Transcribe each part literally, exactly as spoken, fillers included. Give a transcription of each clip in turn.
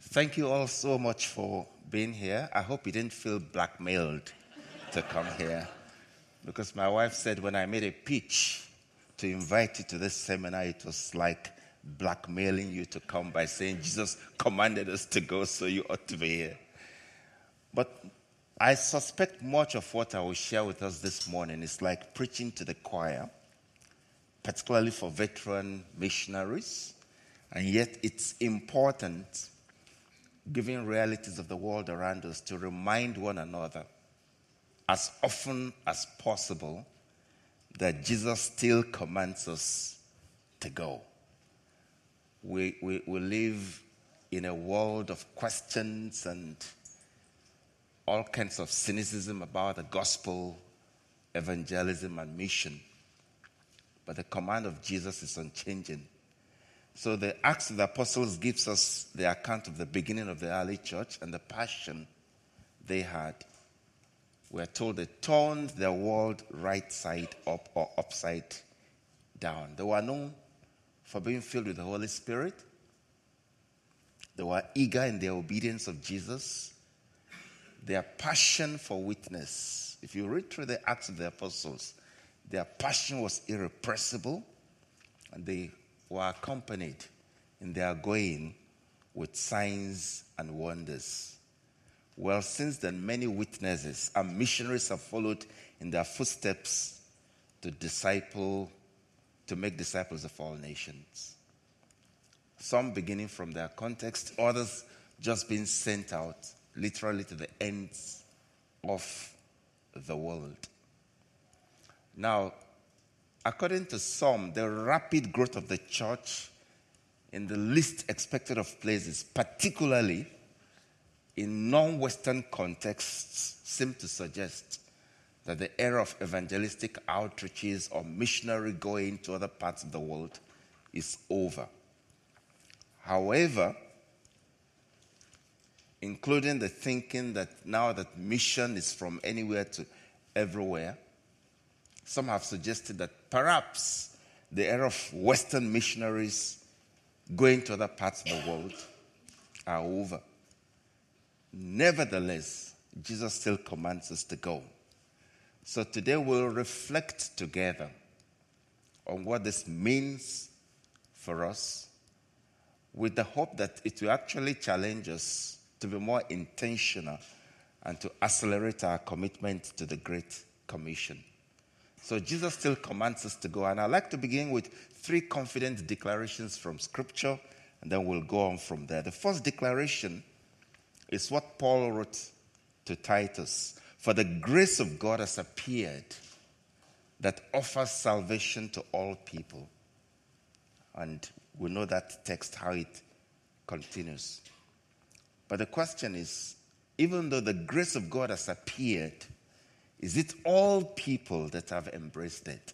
Thank you all so much for being here. I hope you didn't feel blackmailed to come here, because my wife said when I made a pitch to invite you to this seminar, it was like blackmailing you to come by saying Jesus commanded us to go, so you ought to be here. But I suspect much of what I will share with us this morning is like preaching to the choir, particularly for veteran missionaries, and yet it's important, given realities of the world around us, to remind one another as often as possible that Jesus still commands us to go. We, we, we live in a world of questions and all kinds of cynicism about the gospel, evangelism, and mission. But the command of Jesus is unchanging. So the Acts of the Apostles gives us the account of the beginning of the early church and the passion they had. We're told they turned their world right side up or upside down. They were known for being filled with the Holy Spirit. They were eager in their obedience of Jesus. Their passion for witness. If you read through the Acts of the Apostles, their passion was irrepressible, and they were accompanied in their going with signs and wonders. Well, since then, many witnesses and missionaries have followed in their footsteps to disciple, to make disciples of all nations. Some beginning from their context, others just being sent out literally to the ends of the world. Now, according to some, the rapid growth of the church in the least expected of places, particularly in non-Western contexts, seem to suggest that the era of evangelistic outreaches or missionary going to other parts of the world is over. However, including the thinking that now that mission is from anywhere to everywhere, some have suggested that perhaps the era of Western missionaries going to other parts of the world are over. Nevertheless, Jesus still commands us to go. So today we'll reflect together on what this means for us, with the hope that it will actually challenge us to be more intentional and to accelerate our commitment to the Great Commission. So Jesus still commands us to go, and I'd like to begin with three confident declarations from Scripture, and then we'll go on from there. The first declaration is what Paul wrote to Titus. For the grace of God has appeared that offers salvation to all people. And we know that text, how it continues. But the question is, even though the grace of God has appeared, is it all people that have embraced it?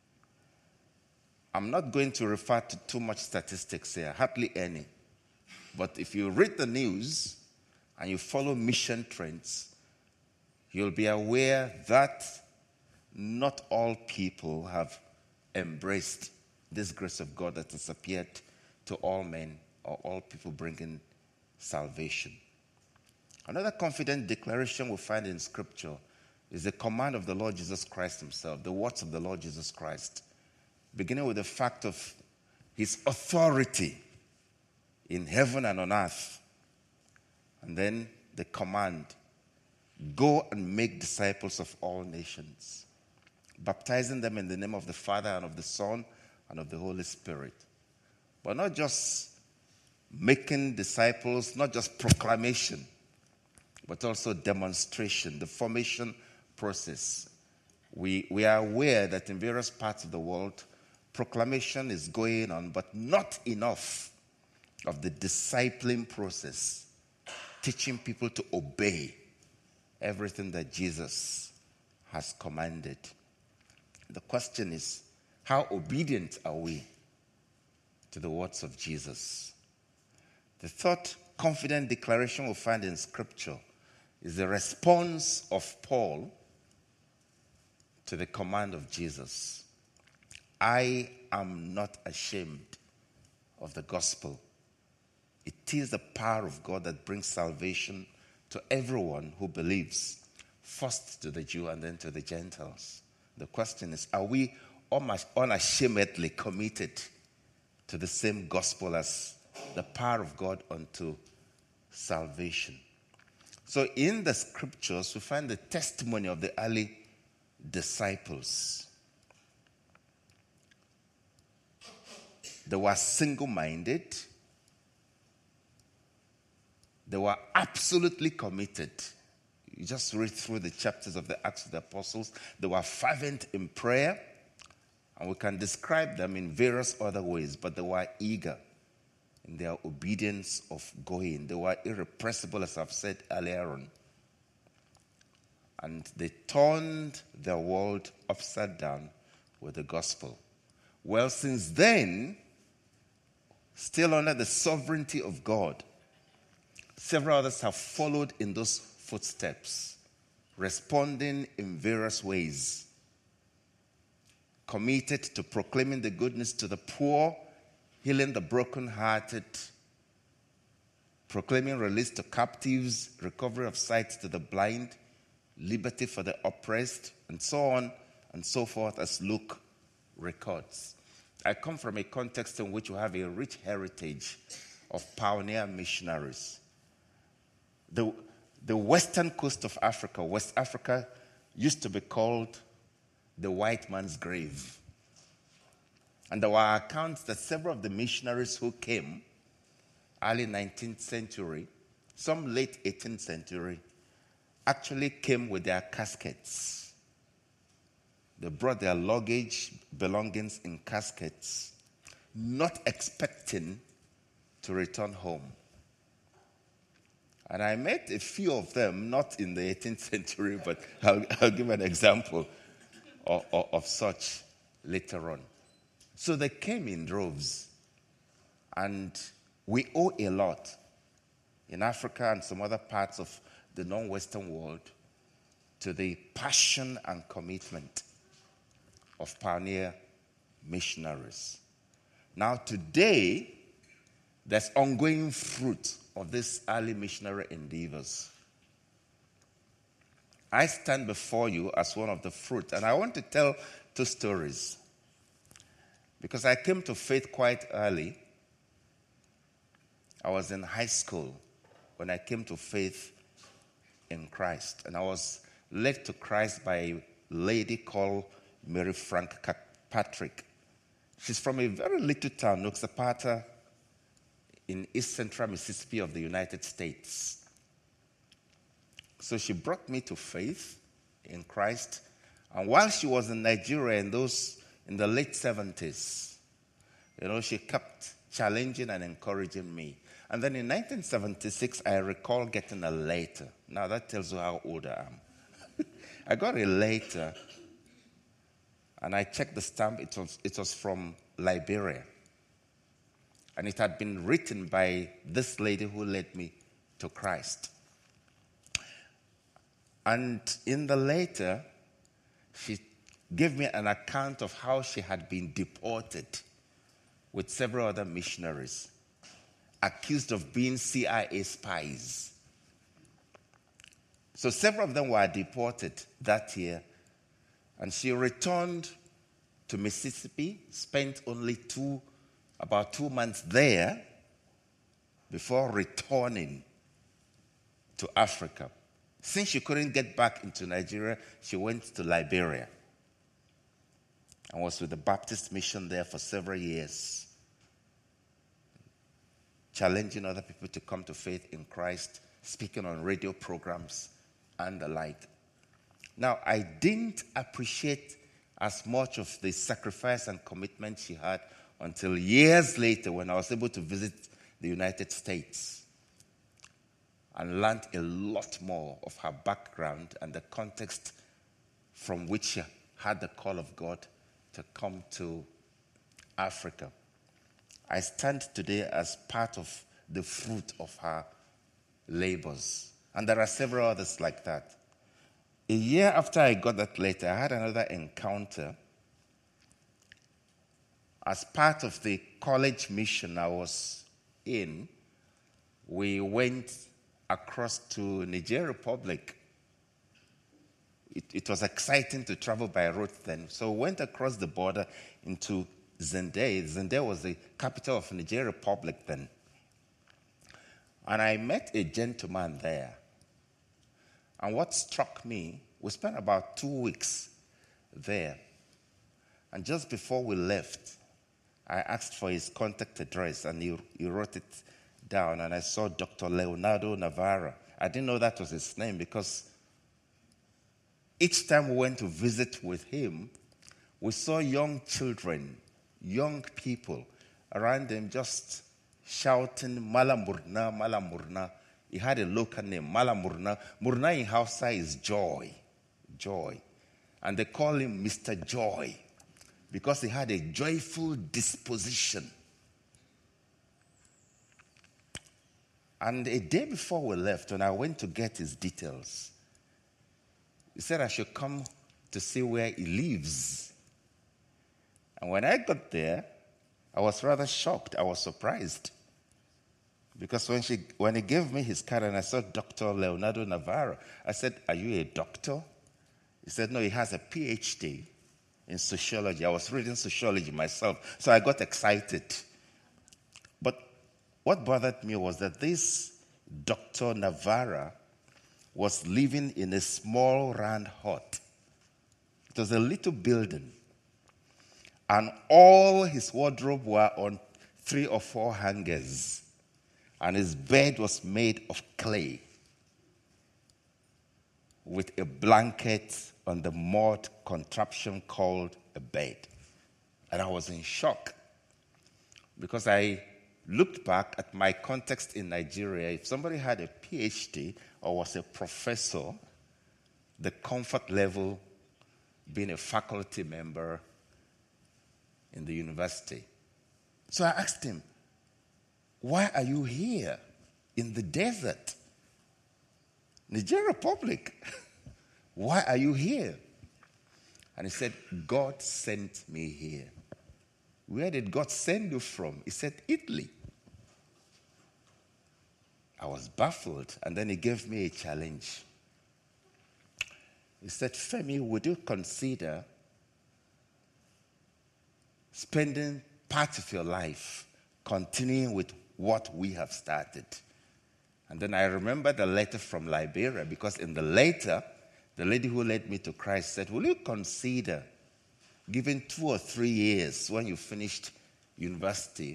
I'm not going to refer to too much statistics here, hardly any. But if you read the news and you follow mission trends, you'll be aware that not all people have embraced this grace of God that has appeared to all men, or all people bringing salvation. Another confident declaration we find in Scripture is the command of the Lord Jesus Christ himself, the words of the Lord Jesus Christ, beginning with the fact of his authority in heaven and on earth. And then the command, go and make disciples of all nations, baptizing them in the name of the Father and of the Son and of the Holy Spirit. But not just making disciples, not just proclamation, but also demonstration, the formation process. We, we are aware that in various parts of the world, proclamation is going on, but not enough of the discipling process, teaching people to obey everything that Jesus has commanded. The question is, how obedient are we to the words of Jesus? The third confident declaration we find in Scripture is the response of Paul to the command of Jesus. I am not ashamed of the gospel, It is the power of God that brings salvation to everyone who believes, first to the Jew and then to the Gentiles. The question is, are we almost unashamedly committed to the same gospel as the power of God unto salvation? So in the scriptures, we find the testimony of the early disciples. They were single-minded. They were absolutely committed. You just read through the chapters of the Acts of the Apostles. They were fervent in prayer, and we can describe them in various other ways, but they were eager in their obedience of going. They were irrepressible, as I've said earlier on. And they turned their world upside down with the gospel. Well, since then, still under the sovereignty of God, several others have followed in those footsteps, responding in various ways, committed to proclaiming the goodness to the poor, healing the brokenhearted, proclaiming release to captives, recovery of sight to the blind, liberty for the oppressed, and so on and so forth, as Luke records. I come from a context in which we have a rich heritage of pioneer missionaries. The, the western coast of Africa, West Africa, used to be called the white man's grave. And there were accounts that several of the missionaries who came, early nineteenth century, some late eighteenth century, actually came with their caskets. They brought their luggage, belongings in caskets, not expecting to return home. And I met a few of them, not in the eighteenth century, but I'll, I'll give an example of, of, of such later on. So they came in droves. And we owe a lot in Africa and some other parts of the non-Western world to the passion and commitment of pioneer missionaries. Now today, there's ongoing fruit of these early missionary endeavors. I stand before you as one of the fruit, and I want to tell two stories. Because I came to faith quite early. I was in high school when I came to faith in Christ. And I was led to Christ by a lady called Mary Frank Patrick. She's from a very little town, Noxapata, in east central Mississippi of the United States. So she brought me to faith in Christ. And while she was in Nigeria in those in the late seventies, you know, she kept challenging and encouraging me. And then in nineteen seventy-six, I recall getting a letter. Now that tells you how old I am. I got a letter, and I checked the stamp. It was, it was from Liberia. And it had been written by this lady who led me to Christ. And in the letter, she gave me an account of how she had been deported with several other missionaries, accused of being C I A spies. So several of them were deported that year, and she returned to Mississippi, spent only two, about two months there before returning to Africa. Since she couldn't get back into Nigeria, she went to Liberia and was with the Baptist mission there for several years, challenging other people to come to faith in Christ, speaking on radio programs and the like. Now, I didn't appreciate as much of the sacrifice and commitment she had until years later when I was able to visit the United States and learned a lot more of her background and the context from which she had the call of God to come to Africa. I stand today as part of the fruit of her labors. And there are several others like that. A year after I got that letter, I had another encounter. As part of the college mission I was in, we went across to Niger Republic. It, it was exciting to travel by road then. So we went across the border into Zende. Zende was the capital of Niger Republic then. And I met a gentleman there. And what struck me, we spent about two weeks there. And just before we left, I asked for his contact address, and he, he wrote it down, and I saw Doctor Leonardo Navarra. I didn't know that was his name because each time we went to visit with him, we saw young children, young people around him just shouting, Malamurna, Malamurna. He had a local name, Malamurna. Murna in Hausa is joy, joy. And they call him Mister Joy because he had a joyful disposition. And a day before we left, when I went to get his details, he said I should come to see where he lives. And when I got there, I was rather shocked. I was surprised. Because when, she, when he gave me his card and I saw Doctor Leonardo Navarro, I said, are you a doctor? He said, no, he has a P H D in sociology. I was reading sociology myself, so I got excited. But what bothered me was that this Doctor Navarra was living in a small round hut. It was a little building. And all his wardrobe were on three or four hangers. And his bed was made of clay with a blanket on the mud contraption called a bed. And I was in shock because I looked back at my context in Nigeria. If somebody had a P H D or was a professor, the comfort level being a faculty member in the university. So I asked him, why are you here in the desert? Niger Republic. Why are you here? And he said, God sent me here. Where did God send you from? He said, Italy. I was baffled, and then he gave me a challenge. He said, Femi, would you consider spending part of your life continuing with what we have started? And then I remember the letter from Liberia, because in the letter, the lady who led me to Christ said, will you consider giving two or three years when you finished university,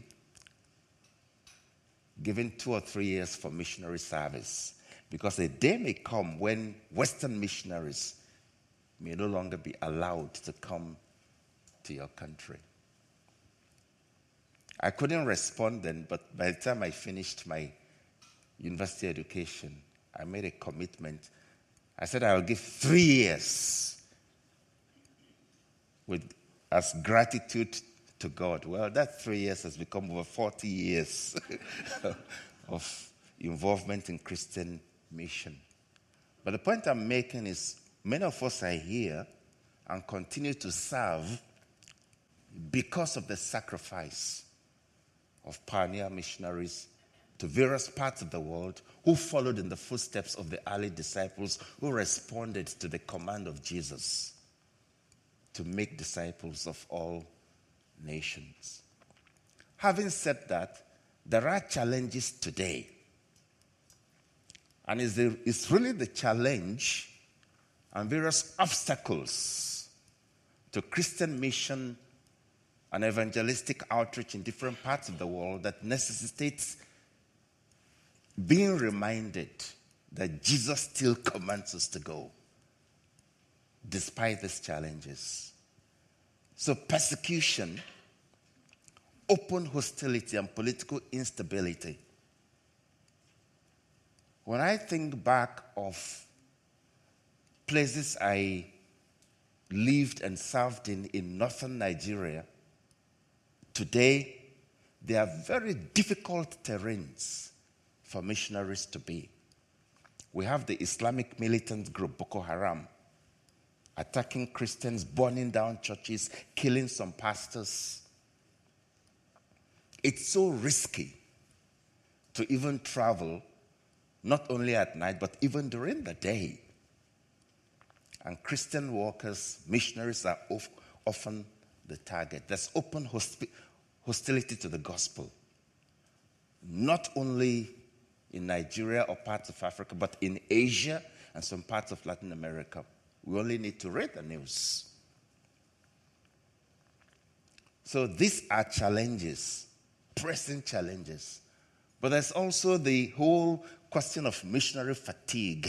giving two or three years for missionary service? Because a day may come when Western missionaries may no longer be allowed to come to your country. I couldn't respond then, but by the time I finished my university education, I made a commitment. I said I will give three years with as gratitude to God. Well, that three years has become over forty years of involvement in Christian mission. But the point I'm making is many of us are here and continue to serve because of the sacrifice of pioneer missionaries to various parts of the world who followed in the footsteps of the early disciples who responded to the command of Jesus to make disciples of all nations. Having said that, there are challenges today. And it's, the, it's really the challenge and various obstacles to Christian mission and evangelistic outreach in different parts of the world that necessitates being reminded that Jesus still commands us to go, despite these challenges. So persecution, open hostility, and political instability. When I think back of places I lived and served in in northern Nigeria, today they are very difficult terrains for missionaries to be. We have the Islamic militant group Boko Haram attacking Christians, burning down churches, killing some pastors. It's so risky to even travel, not only at night, but even during the day. And Christian workers, missionaries are of, often the target. There's open hospi- hostility to the gospel, not only in Nigeria or parts of Africa, but in Asia and some parts of Latin America. We only need to read the news. So these are challenges, pressing challenges. But there's also the whole question of missionary fatigue.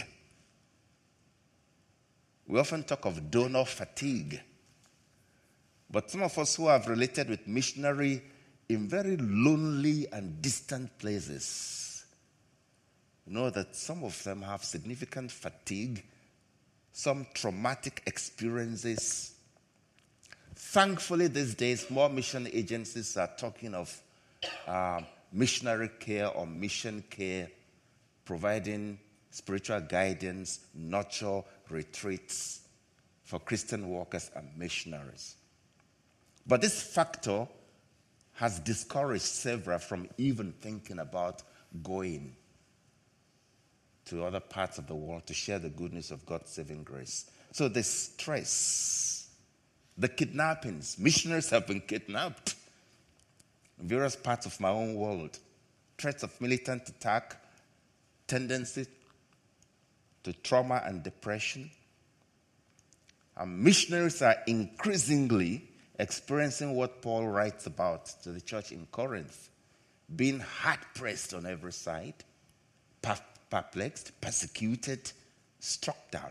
We often talk of donor fatigue. But some of us who have related with missionary in very lonely and distant places know that some of them have significant fatigue, some traumatic experiences. Thankfully, these days, more mission agencies are talking of uh, missionary care or mission care, providing spiritual guidance, nurture, retreats for Christian workers and missionaries. But this factor has discouraged several from even thinking about going to other parts of the world to share the goodness of God's saving grace. So the stress, the kidnappings, missionaries have been kidnapped in various parts of my own world. Threats of militant attack, tendency to trauma and depression. And missionaries are increasingly experiencing what Paul writes about to the church in Corinth, being hard-pressed on every side, perplexed, persecuted, struck down.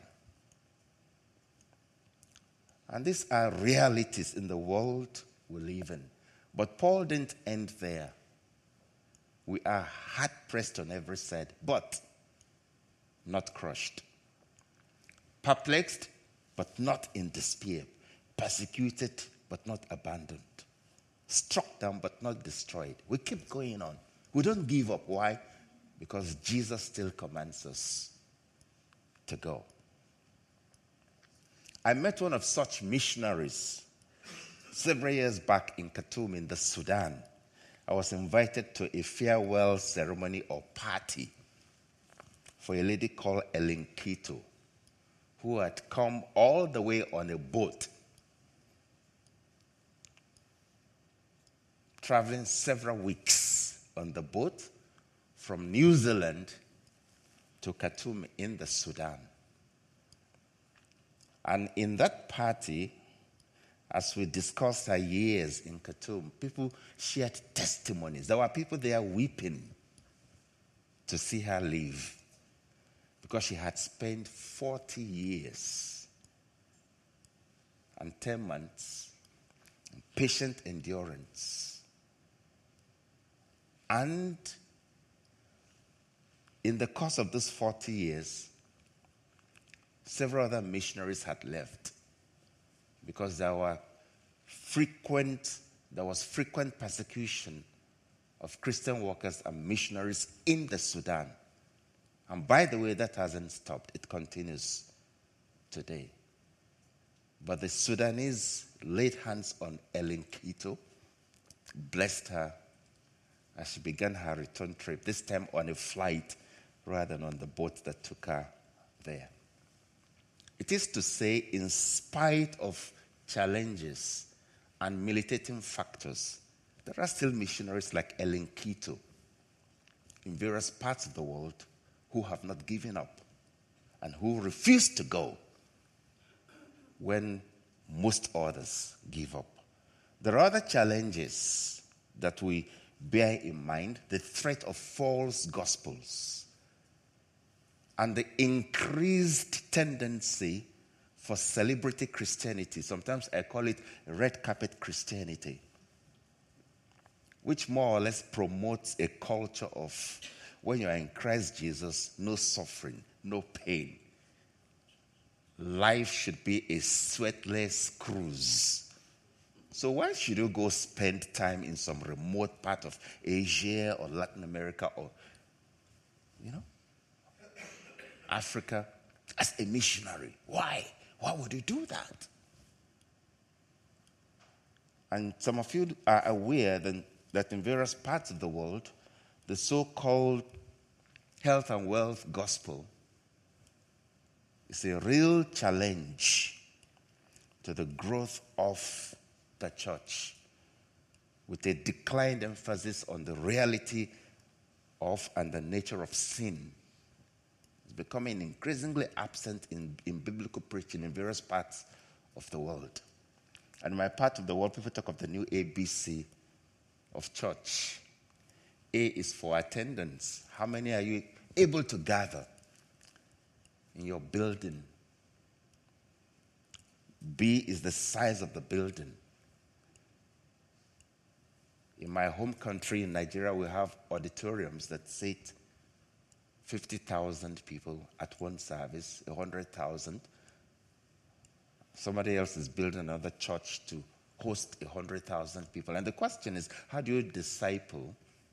And these are realities in the world we live in. But Paul didn't end there. We are hard-pressed on every side, but not crushed. Perplexed, but not in despair. Persecuted, but not abandoned. Struck down, but not destroyed. We keep going on. We don't give up. Why? Because Jesus still commands us to go. I met one of such missionaries several years back in Khartoum in the Sudan. I was invited to a farewell ceremony or party for a lady called Ellen Kito, who had come all the way on a boat, traveling several weeks on the boat from New Zealand to Khartoum in the Sudan. And in that party, as we discussed her years in Khartoum, people shared testimonies. There were people there weeping to see her leave because she had spent forty years and ten months in patient endurance. And in the course of those forty years, several other missionaries had left because there were frequent, there was frequent persecution of Christian workers and missionaries in the Sudan. And by the way, that hasn't stopped. It continues today. But the Sudanese laid hands on Ellen Kito, blessed her as she began her return trip, this time on a flight rather than on the boat that took her there. It is to say, in spite of challenges and militating factors, there are still missionaries like Ellen Kito in various parts of the world who have not given up and who refuse to go when most others give up. There are other challenges that we bear in mind: the threat of false gospels and the increased tendency for celebrity Christianity. Sometimes I call it red carpet Christianity, which more or less promotes a culture of, when you are in Christ Jesus, no suffering, no pain. Life should be a sweatless cruise. So why should you go spend time in some remote part of Asia or Latin America or, you know, Africa as a missionary? Why? Why would you do that? And some of you are aware that, that in various parts of the world, the so-called health and wealth gospel is a real challenge to the growth of the church, with a declined emphasis on the reality of and the nature of sin. It's becoming increasingly absent in, in biblical preaching in various parts of the world. And in my part of the world, people talk of the new A B C of church. A is for attendance. How many are you able to gather in your building? B is the size of the building. In my home country, in Nigeria, we have auditoriums that seat fifty thousand people at one service, one hundred thousand. Somebody else is building another church to host one hundred thousand people. And the question is, how do you disciple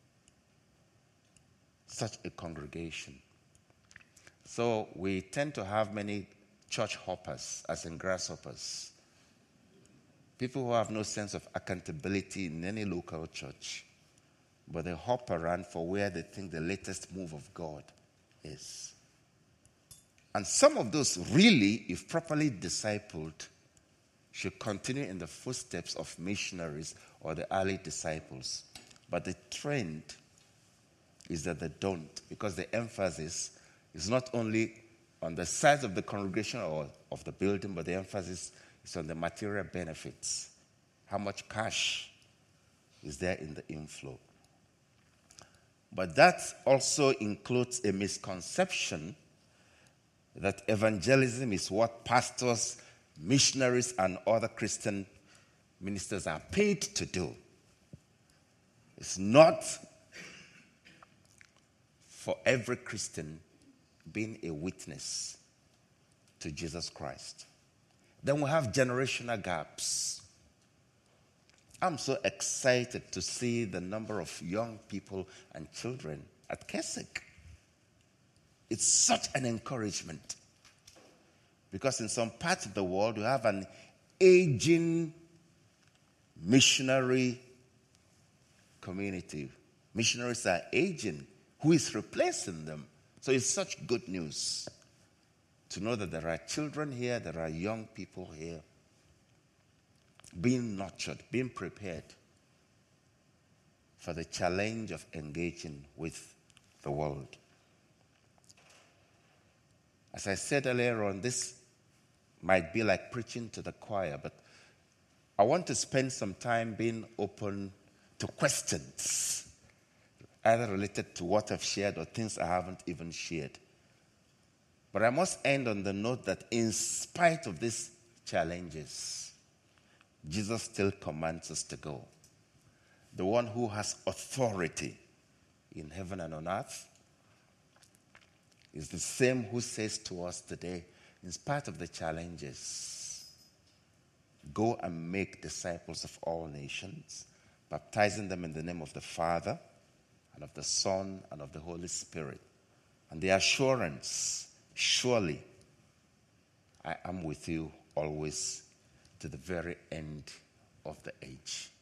such a congregation? So we tend to have many church hoppers, as in grasshoppers. People who have no sense of accountability in any local church, but they hop around for where they think the latest move of God is. And some of those really, if properly discipled, should continue in the footsteps of missionaries or the early disciples. But the trend is that they don't, because the emphasis is not only on the size of the congregation or of the building, but the emphasis is on the material benefits. How much cash is there in the inflow? But that also includes a misconception that evangelism is what pastors, missionaries, and other Christian ministers are paid to do. It's not for every Christian being a witness to Jesus Christ. Then we have generational gaps. I'm so excited to see the number of young people and children at Keswick. It's such an encouragement, because in some parts of the world we have an aging missionary community. Missionaries are aging. Who is replacing them? So it's such good news to know that there are children here, there are young people here, being nurtured, being prepared for the challenge of engaging with the world. As I said earlier on, this might be like preaching to the choir, but I want to spend some time being open to questions, either related to what I've shared or things I haven't even shared. But I must end on the note that in spite of these challenges, Jesus still commands us to go. The one who has authority in heaven and on earth is the same who says to us today, in spite of the challenges, go and make disciples of all nations, baptizing them in the name of the Father and of the Son and of the Holy Spirit. And the assurance, surely I am with you always to the very end of the age.